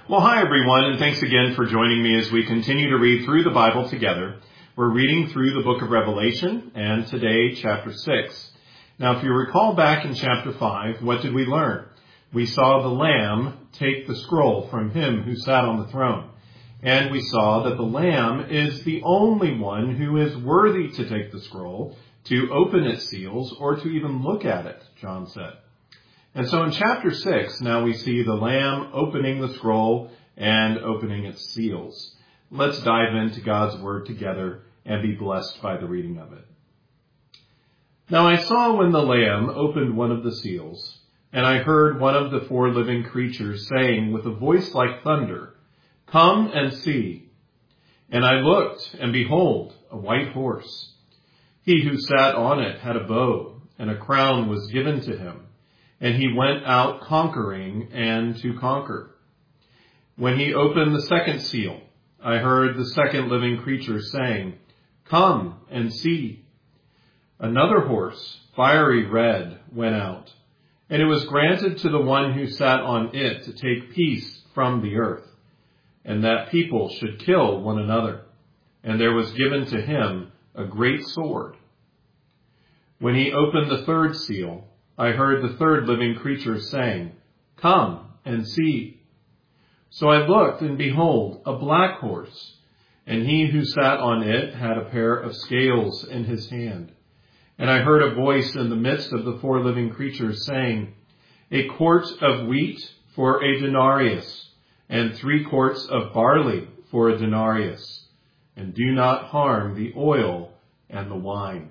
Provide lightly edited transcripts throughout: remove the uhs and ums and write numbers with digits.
Well, hi everyone, and thanks again for joining me as we continue to read through the Bible together. We're reading through the book of Revelation, and today, chapter 6. Now, if you recall back in chapter 5, what did we learn? We saw the Lamb take the scroll from him who sat on the throne. And we saw that the Lamb is the only one who is worthy to take the scroll, to open its seals, or to even look at it, John said. And so in chapter 6, now we see the Lamb opening the scroll and opening its seals. Let's dive into God's Word together and be blessed by the reading of it. Now I saw when the Lamb opened one of the seals, and I heard one of the four living creatures saying with a voice like thunder, "Come and see." And I looked, and behold, a white horse. He who sat on it had a bow, and a crown was given to him. And he went out conquering and to conquer. When he opened the second seal, I heard the second living creature saying, "Come and see." Another horse, fiery red, went out, and it was granted to the one who sat on it to take peace from the earth, and that people should kill one another. And there was given to him a great sword. When he opened the third seal, I heard the third living creature saying, "Come and see." So I looked, and behold, a black horse, and he who sat on it had a pair of scales in his hand. And I heard a voice in the midst of the four living creatures saying, "A quart of wheat for a denarius, and 3 quarts of barley for a denarius, and do not harm the oil and the wine."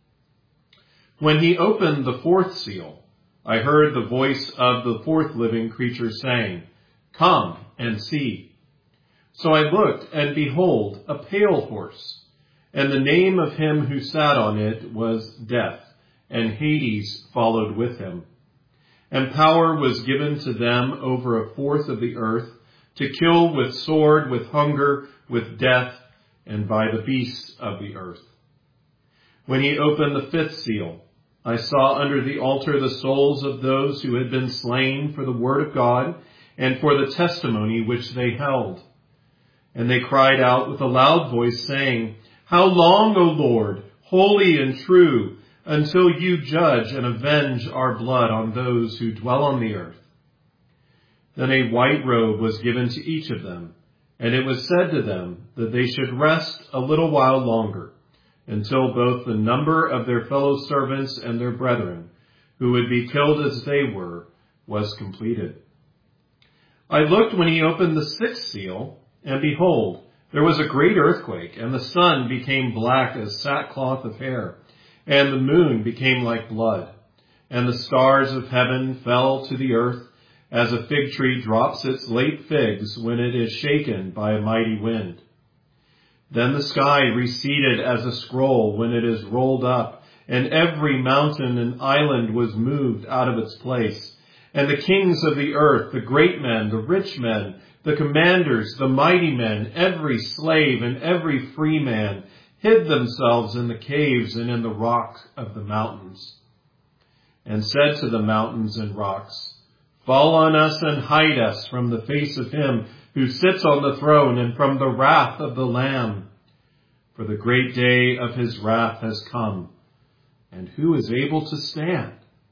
When he opened the fourth seal, I heard the voice of the fourth living creature saying, "Come and see." So I looked, and behold, a pale horse, and the name of him who sat on it was Death, and Hades followed with him. And power was given to them over a fourth of the earth, to kill with sword, with hunger, with death, and by the beasts of the earth. When he opened the fifth seal, I saw under the altar the souls of those who had been slain for the word of God and for the testimony which they held. And they cried out with a loud voice, saying, "How long, O Lord, holy and true, until you judge and avenge our blood on those who dwell on the earth?" Then a white robe was given to each of them, and it was said to them that they should rest a little while longer, until both the number of their fellow servants and their brethren, who would be killed as they were, was completed. I looked when he opened the sixth seal, and behold, there was a great earthquake, and the sun became black as sackcloth of hair, and the moon became like blood, and the stars of heaven fell to the earth, as a fig tree drops its late figs when it is shaken by a mighty wind. Then the sky receded as a scroll when it is rolled up, and every mountain and island was moved out of its place. And the kings of the earth, the great men, the rich men, the commanders, the mighty men, every slave and every free man, hid themselves in the caves and in the rock of the mountains, and said to the mountains and rocks, "Fall on us and hide us from the face of him who sits on the throne and from the wrath of the Lamb. For the great day of his wrath has come, and who is able to stand?"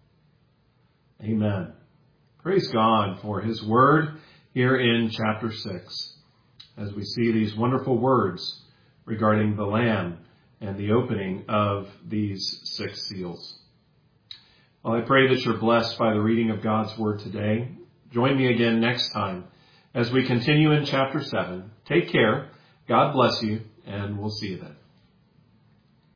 Amen. Praise God for his word here in chapter 6, as we see these wonderful words regarding the Lamb and the opening of these 6 seals. Well, I pray that you're blessed by the reading of God's word today. Join me again next time as we continue in chapter 7. Take care. God bless you, and we'll see you then.